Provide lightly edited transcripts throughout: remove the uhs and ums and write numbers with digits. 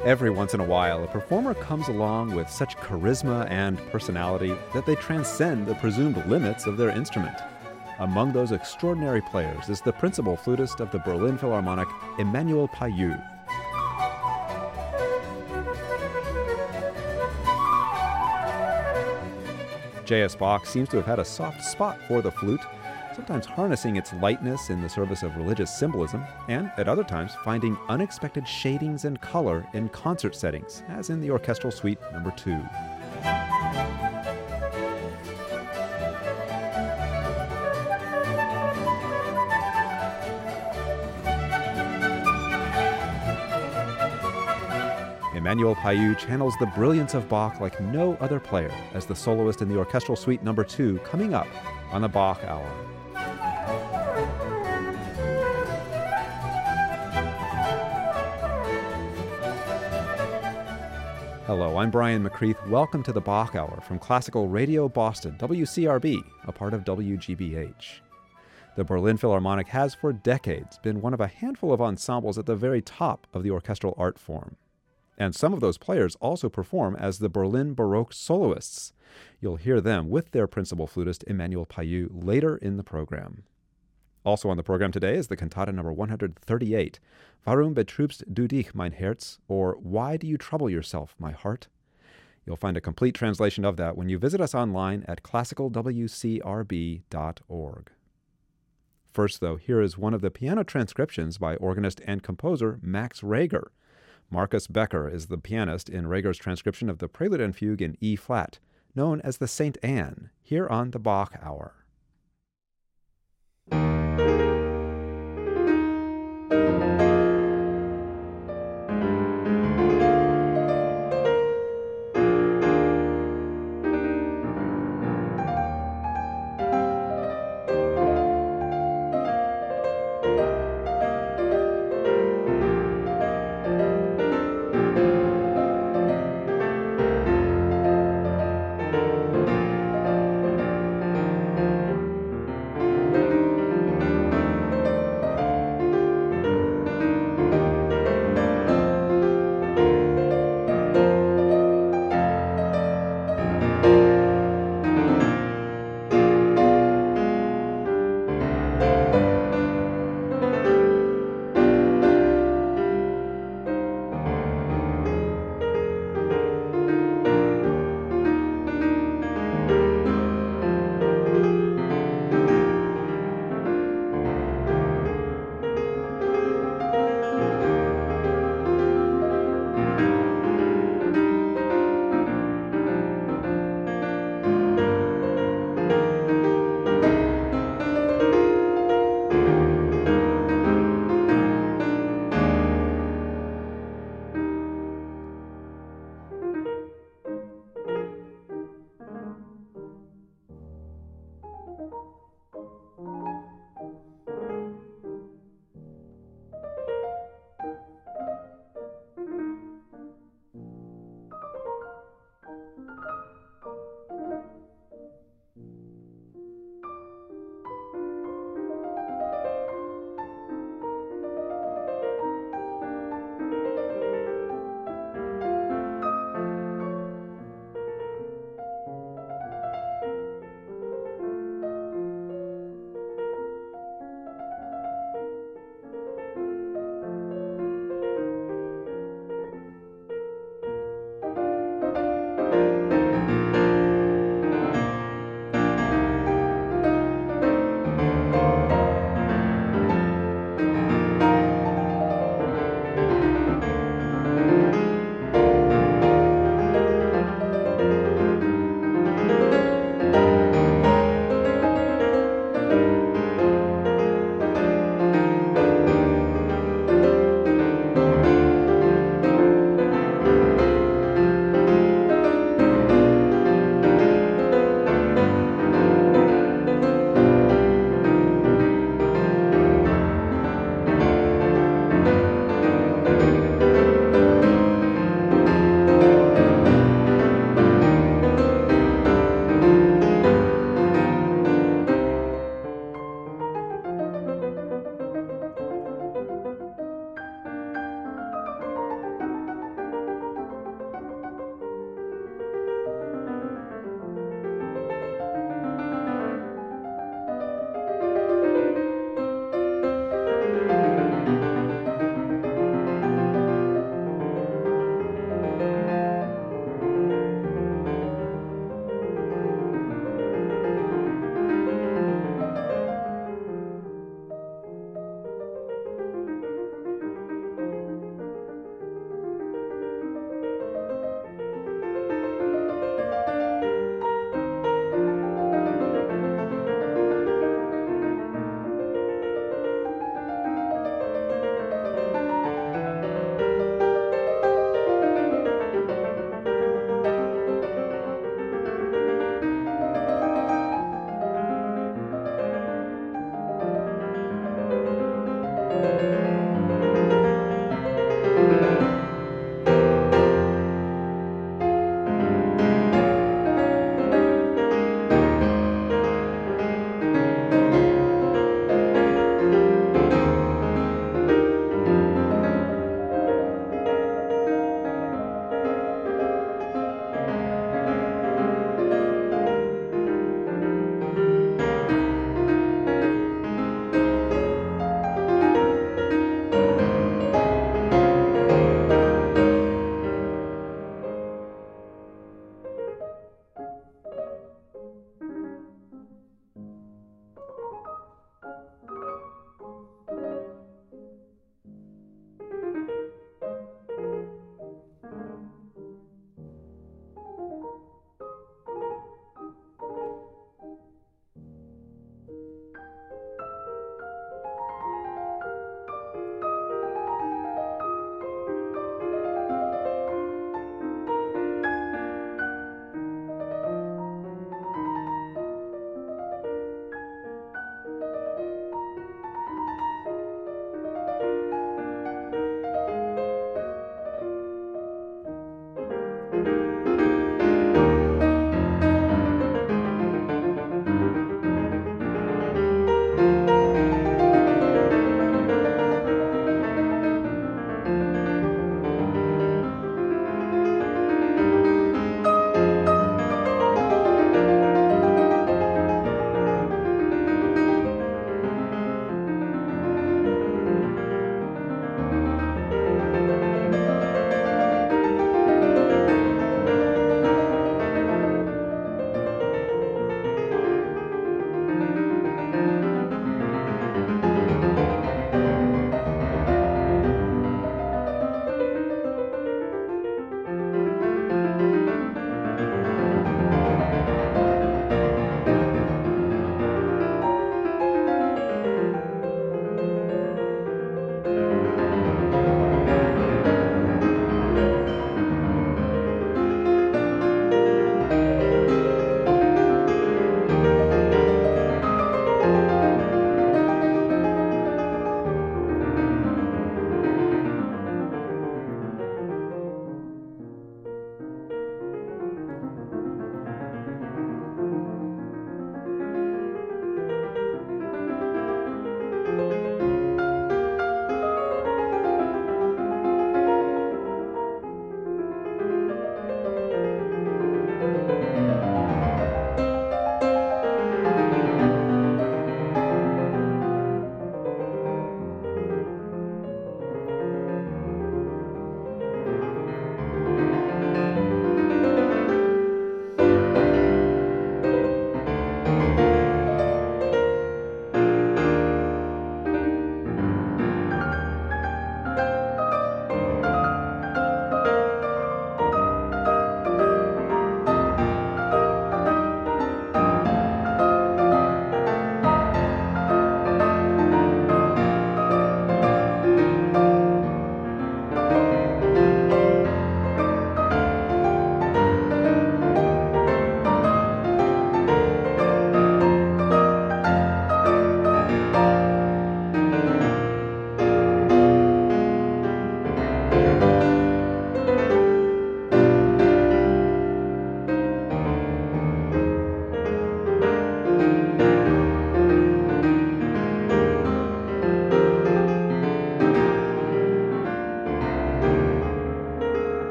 Every once in a while, a performer comes along with such charisma and personality that they transcend the presumed limits of their instrument. Among those extraordinary players is the principal flutist of the Berlin Philharmonic, Emmanuel Payut. J.S. Bach seems to have had a soft spot for the flute, sometimes harnessing its lightness in the service of religious symbolism, and at other times finding unexpected shadings and color in concert settings, as in the Orchestral Suite No. 2. Emmanuel Payut channels the brilliance of Bach like no other player as the soloist in the Orchestral Suite No. 2, coming up on the Bach Hour. Hello, I'm Brian McCreath. Welcome to the Bach Hour from Classical Radio Boston, WCRB, a part of WGBH. The Berlin Philharmonic has for decades been one of a handful of ensembles at the very top of the orchestral art form. And some of those players also perform as the Berlin Baroque soloists. You'll hear them with their principal flutist, Emmanuel Payut, later in the program. Also on the program today is the cantata number 138, Warum betrübst du dich, mein Herz, or Why Do You Trouble Yourself, My Heart? You'll find a complete translation of that when you visit us online at classicalwcrb.org. First, though, here is one of the piano transcriptions by organist and composer Max Reger. Marcus Becker is the pianist in Reger's transcription of the Prelude and Fugue in E-flat, known as the St. Anne, here on the Bach Hour.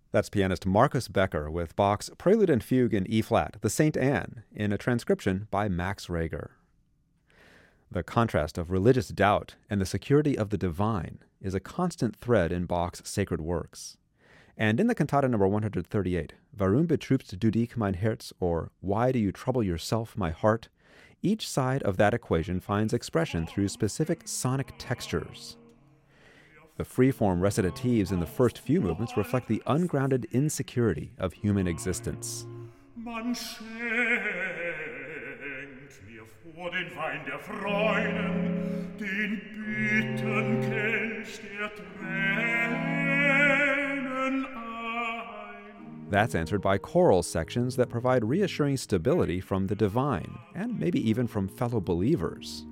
That's pianist Marcus Becker with Bach's Prelude and Fugue in E-flat, the St. Anne, in a transcription by Max Reger. The contrast of religious doubt and the security of the divine is a constant thread in Bach's sacred works. And in the cantata number 138, Warum betrübst du dich, mein Herz, or Why do you trouble yourself, my heart, each side of that equation finds expression through specific sonic textures. The free-form recitatives in the first few movements reflect the ungrounded insecurity of human existence. Man schenkt mir vor den Wein der Freuden, den Bittenkelch der Tränen ein. That's answered by choral sections that provide reassuring stability from the divine, and maybe even from fellow believers.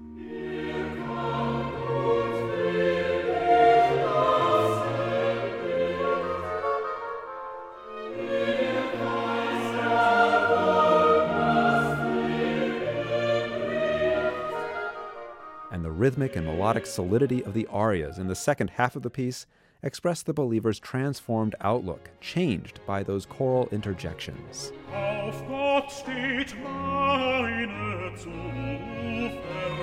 And the rhythmic and melodic solidity of the arias in the second half of the piece express the believer's transformed outlook, changed by those choral interjections. Auf Gott steht meine Zuversicht.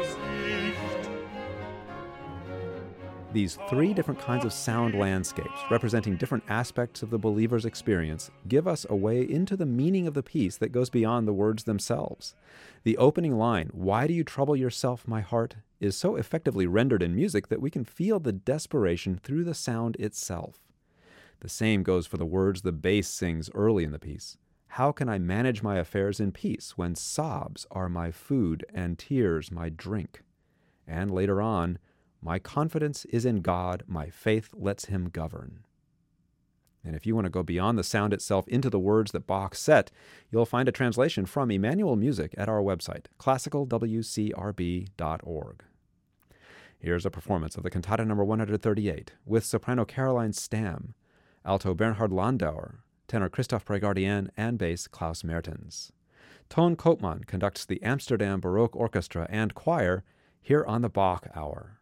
These three different kinds of sound landscapes, representing different aspects of the believer's experience, give us a way into the meaning of the piece that goes beyond the words themselves. The opening line, "Why do you trouble yourself, my heart?" is so effectively rendered in music that we can feel the desperation through the sound itself. The same goes for the words the bass sings early in the piece. "How can I manage my affairs in peace when sobs are my food and tears my drink?" And later on, "My confidence is in God, my faith lets him govern." And if you want to go beyond the sound itself into the words that Bach set, you'll find a translation from Emmanuel Music at our website, classicalwcrb.org. Here's a performance of the cantata number 138 with soprano Caroline Stamm, alto Bernhard Landauer, tenor Christoph Pregardien, and bass Klaus Mertens. Ton Koopman conducts the Amsterdam Baroque Orchestra and Choir here on the Bach Hour.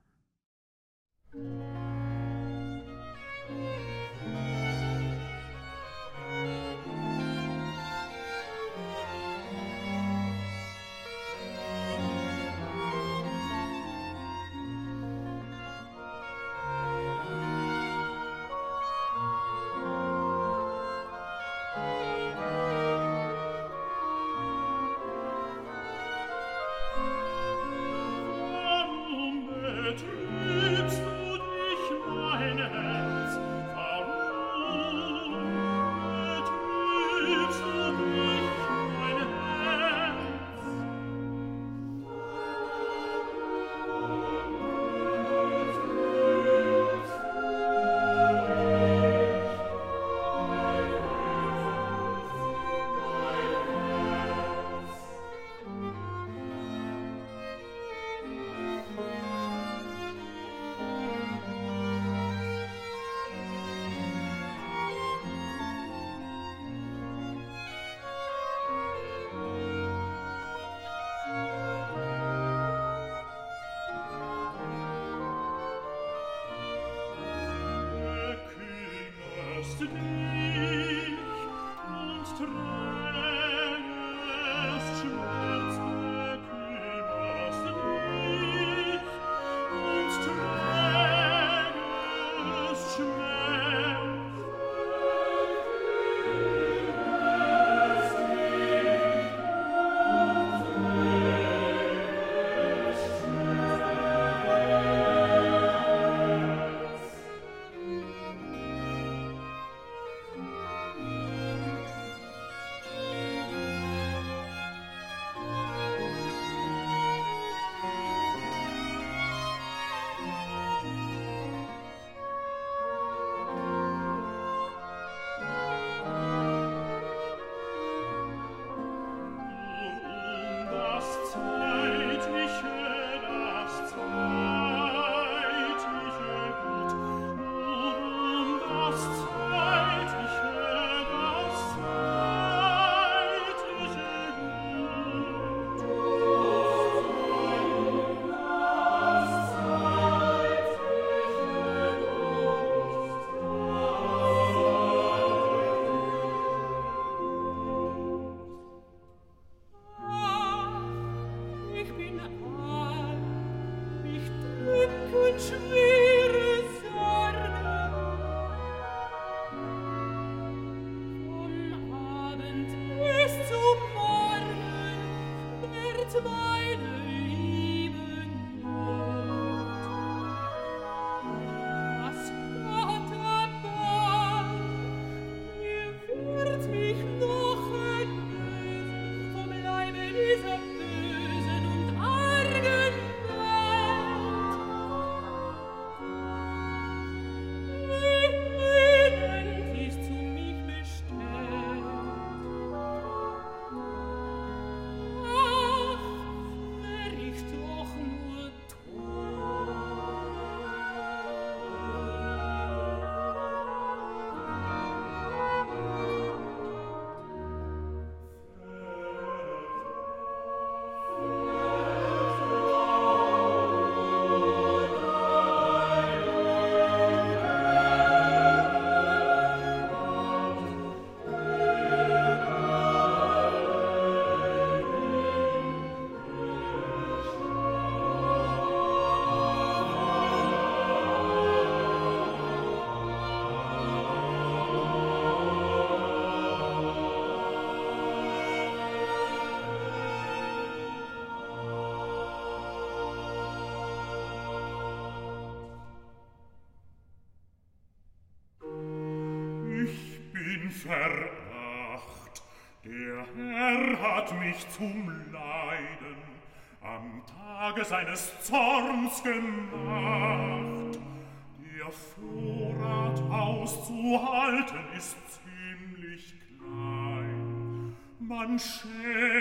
Veracht, der Herr hat mich zum Leiden am Tage seines Zorns gemacht. Der Vorrat auszuhalten ist ziemlich klein. Man schenkt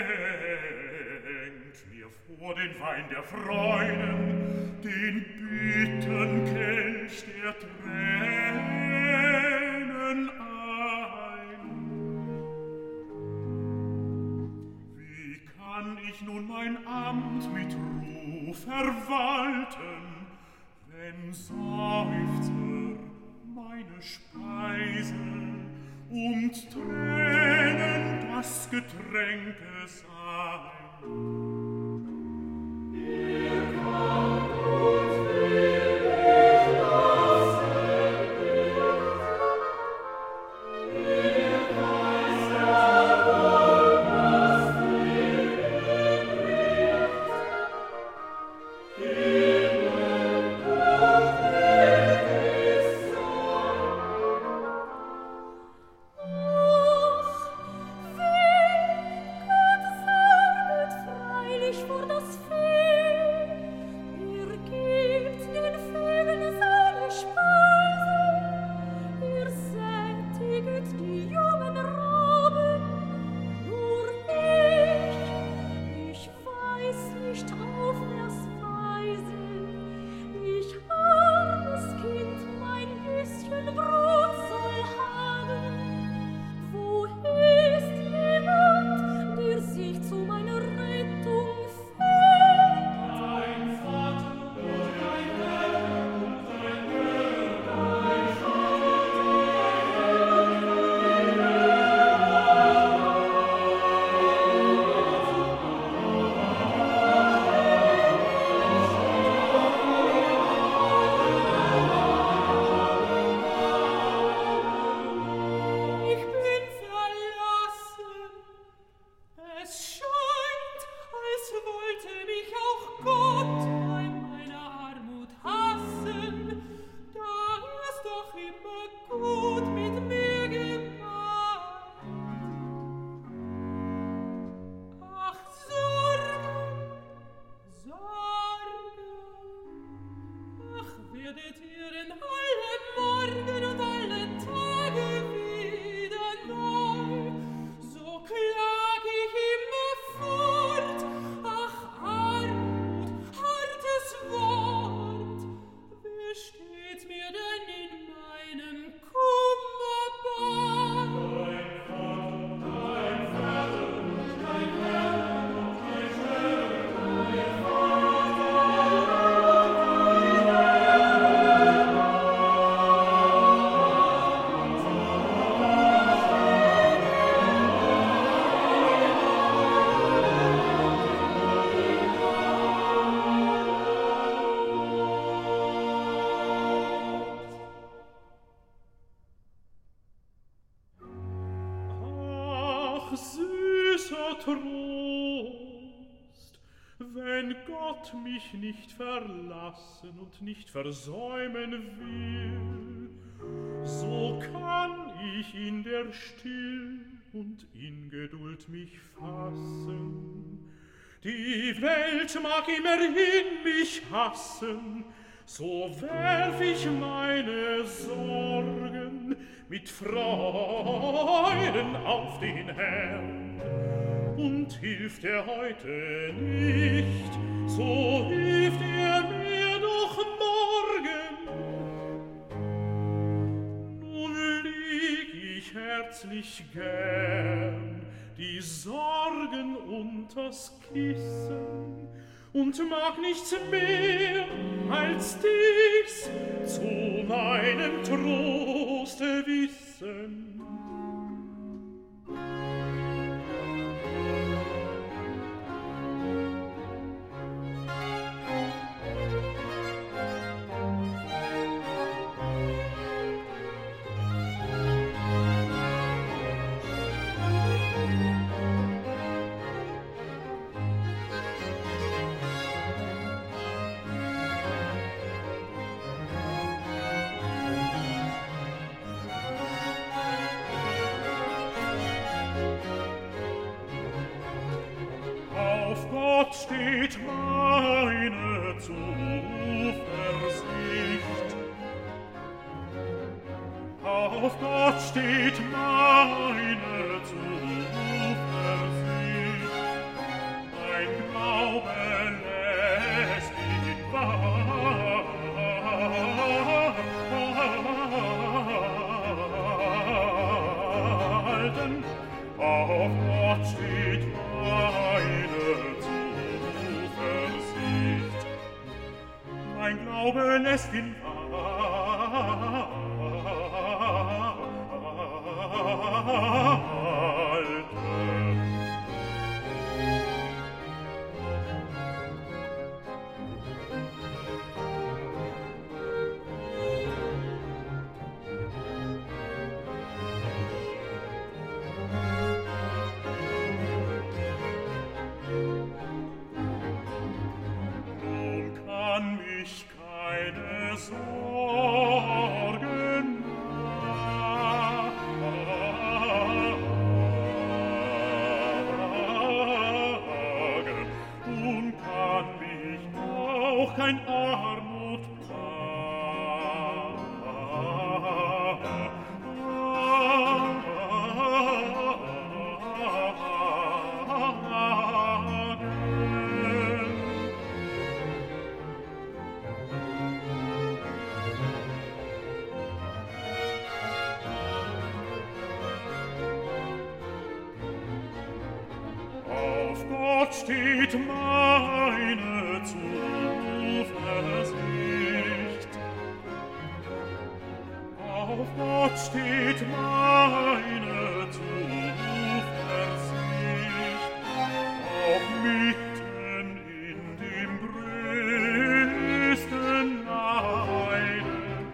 mir vor den Wein der Freuden den Bittenkelch der Tränen ein. Wie kann ich nun mein Amt mit Ruhe verwalten, wenn Seufzer meine Speise und Tränen das Getränke sein? Ihr kommt und will ich das ihr weiß ja wohl, was ihr übrigt. Ihnen doch nicht ist so. Vor das Vieh, ihr gebt den Vögeln seine Speise, ihr sättiget die jungen Raben, nur ich weiß nicht auf das Weise, ich armes Kind mein Büschen Brot soll haben. Wo ist jemand, der sich zu meiner Rettung wenn Gott mich nicht verlassen und nicht versäumen will, so kann ich in der Still und in Geduld mich fassen. Die Welt mag immerhin mich hassen, so werf ich meine Sorgen mit Freuden auf den Herrn. Und hilft er heute nicht, so hilft er mir doch morgen. Nun leg ich herzlich gern die Sorgen unters Kissen und mag nichts mehr als dies zu meinem Troste wissen. Steht meine Zuversicht. Auf Gott steht meine Zuversicht. Mein Glaube lässt ihn walten. Auf Gott steht meine Zuversicht. Mein Glaube lässt ihn walten. Nun kann mich keine Sorgen plagen. Nun kann mich auch kein Armut Auf Gott steht meine Zuversicht. Auf Gott steht meine Zuversicht. Auch mitten in dem größten Leiden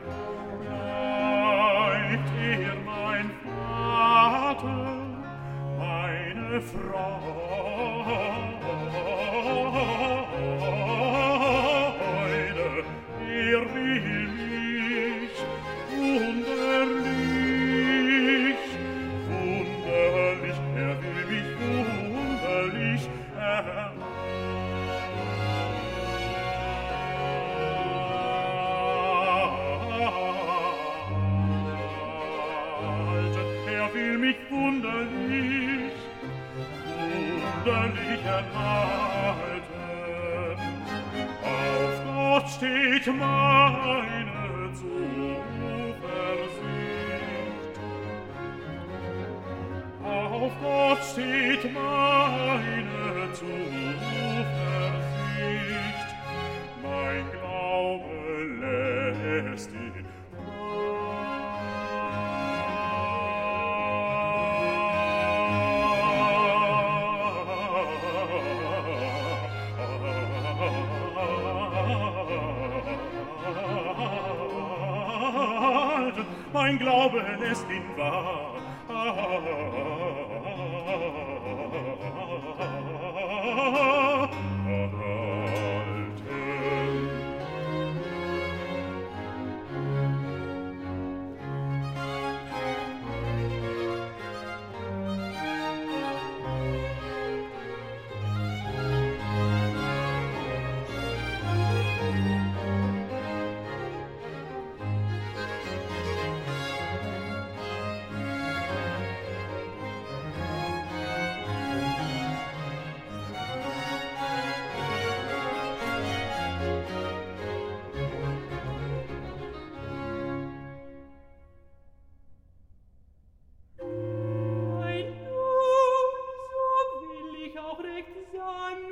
bleibt mein Vater, meine Freude. Er will mich wunderlich, er will mich wunderlich erhalten. Er will mich wunderlich erhalten. Auf Gott steht meine Zuversicht. Auf Gott steht meine Zuversicht. Mein Glaube lässt ihn mein Glaube lässt ihn walten.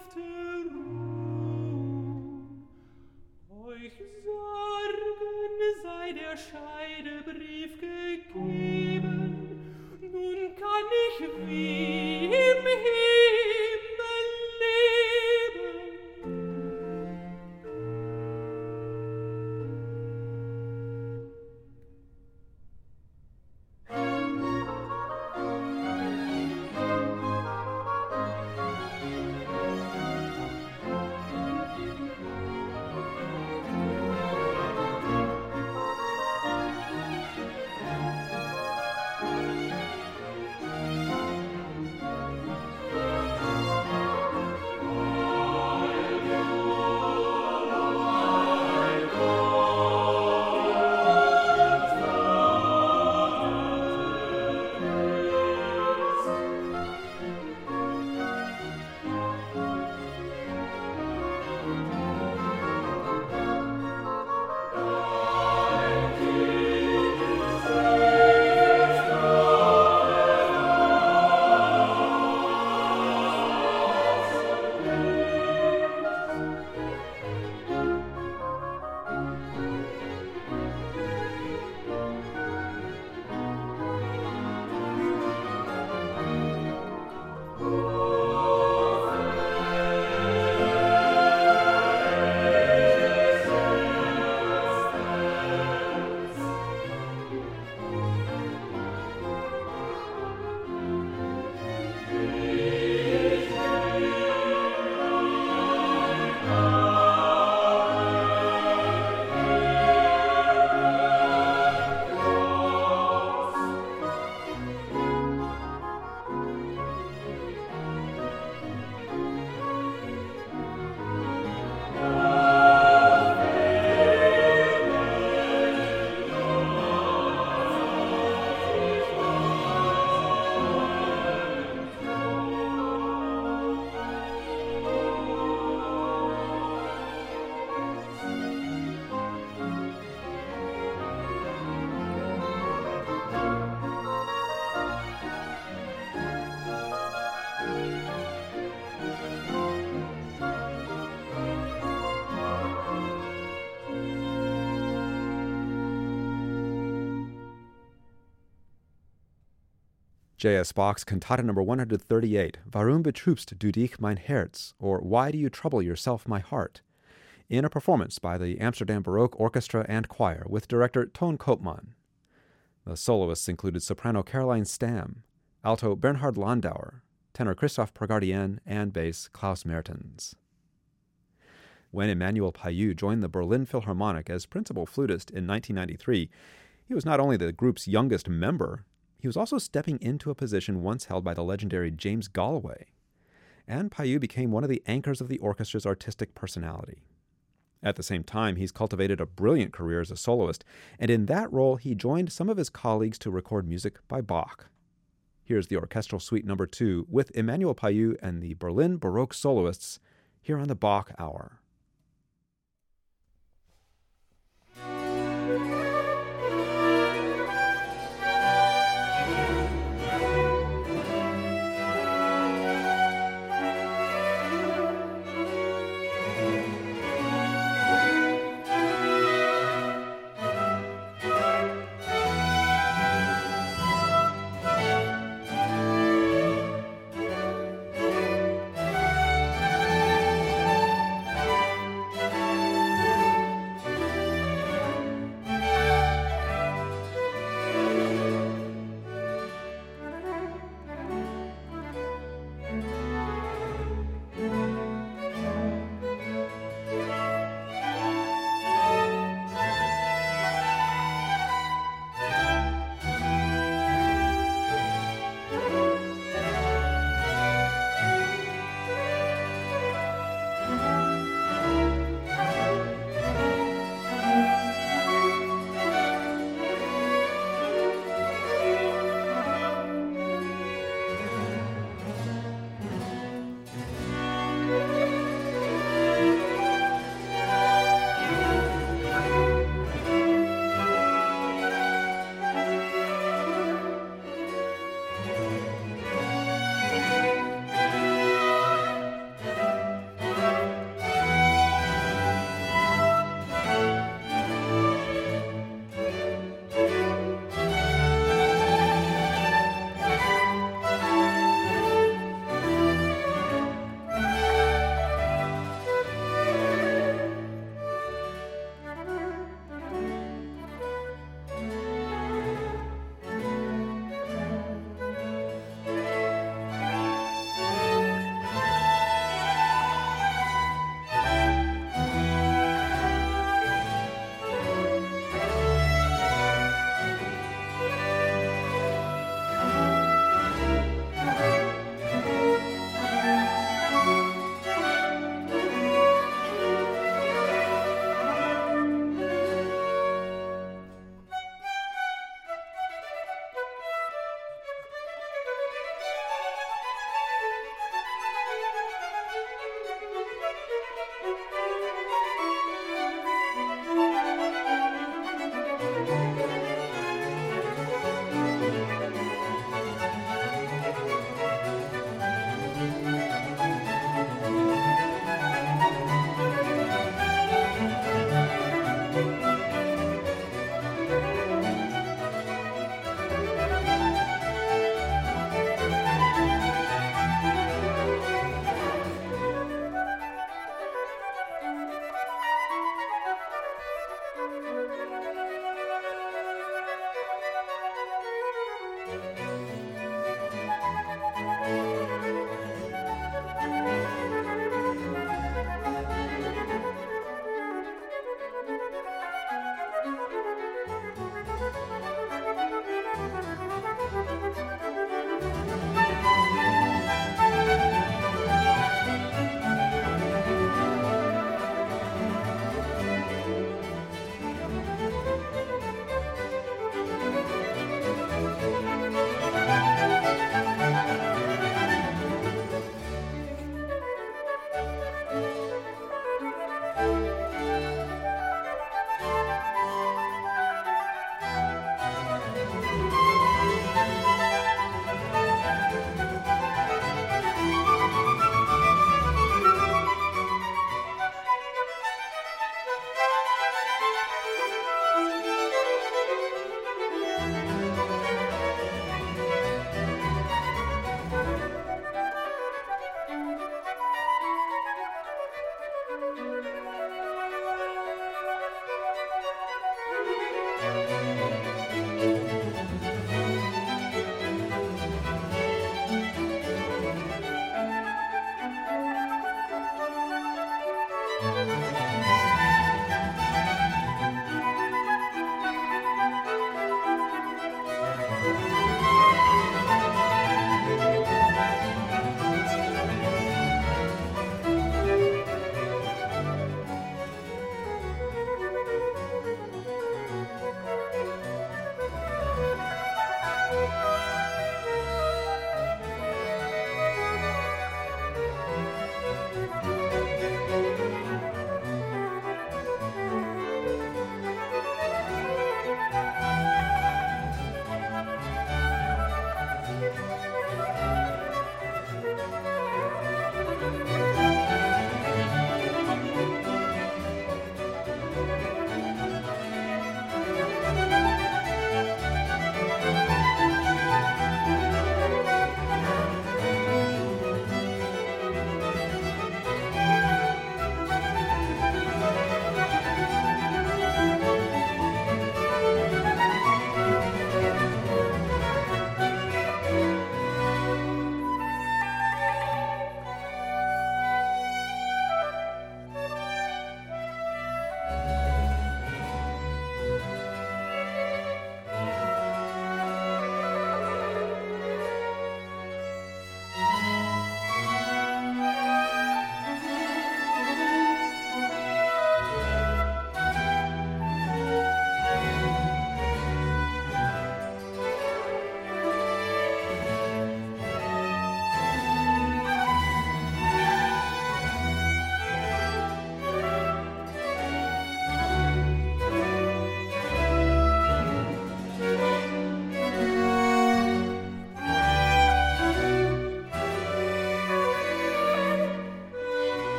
sanfte Ruh. Euch Sorgen sei der Scheidebrief gegeben, nun kann ich wie im Himmel leben. J.S. Bach's Cantata No. 138, Warum betrübst du dich, mein Herz, or Why do you trouble yourself, my heart, in a performance by the Amsterdam Baroque Orchestra and Choir with director Toon Koopman. The soloists included soprano Caroline Stam, alto Bernhard Landauer, tenor Christophe Progardien, and bass Klaus Mertens. When Emmanuel Payut joined the Berlin Philharmonic as principal flutist in 1993, he was not only the group's youngest member, he was also stepping into a position once held by the legendary James Galway. And Payut became one of the anchors of the orchestra's artistic personality. At the same time, he's cultivated a brilliant career as a soloist, and in that role, he joined some of his colleagues to record music by Bach. Here's the Orchestral Suite No. 2 with Emmanuel Payut and the Berlin Baroque soloists here on the Bach Hour.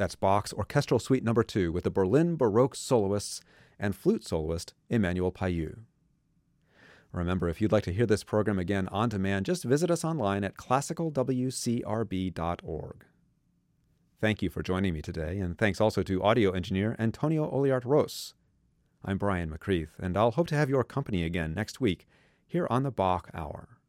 That's Bach's Orchestral Suite No. 2 with the Berlin Baroque soloists and flute soloist Emmanuel Payou. Remember, if you'd like to hear this program again on demand, just visit us online at classicalwcrb.org. Thank you for joining me today, and thanks also to audio engineer Antonio Oliart-Ros. I'm Brian McCreath, and I'll hope to have your company again next week here on the Bach Hour.